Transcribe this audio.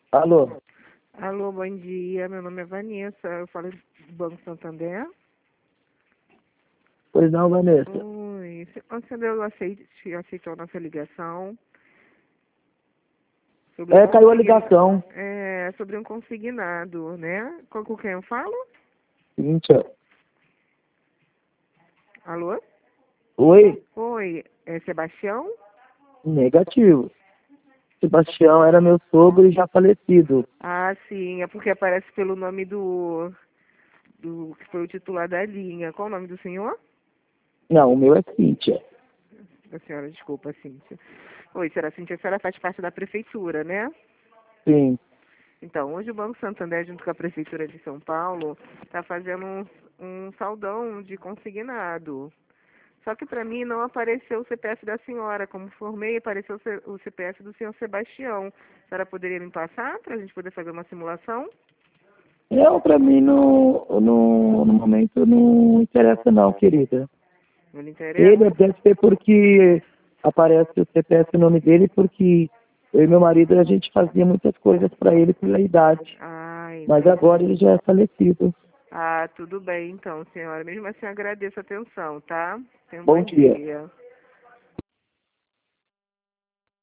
Alô? Alô, bom dia. Meu nome é Vanessa. Eu falo do Banco Santander. Pois não, Vanessa. Oi. O senhor aceitou a nossa ligação sobre um Caiu a ligação. sobre um consignado, né? Com quem eu falo? Cíntia. Alô? Oi? Oi, é Sebastião? Negativo. Sebastião era meu sogro e já falecido. Ah, sim. É porque aparece pelo nome do que foi o titular da linha. Qual o nome do senhor? Não, o meu é Cíntia. Da senhora, desculpa, Cíntia. Oi, senhora Cíntia, a senhora faz parte da prefeitura, né? Sim. Então, hoje o Banco Santander, junto com a Prefeitura de São Paulo, está fazendo um saldão de consignado. Só que para mim não apareceu o CPF da senhora. Como formei, apareceu o CPF do senhor Sebastião. A senhora poderia me passar para a gente poder fazer uma simulação? Não, pra mim no momento não interessa não, querida. Não lhe interessa? Ele deve ser porque aparece o CPF no nome dele, porque eu e meu marido a gente fazia muitas coisas para ele pela idade. Ah, Mas entendi. agora ele já é falecido. Ah, tudo bem então, senhora. Mesmo assim, agradeço a atenção, tá? Tenha um Bom bom dia. dia.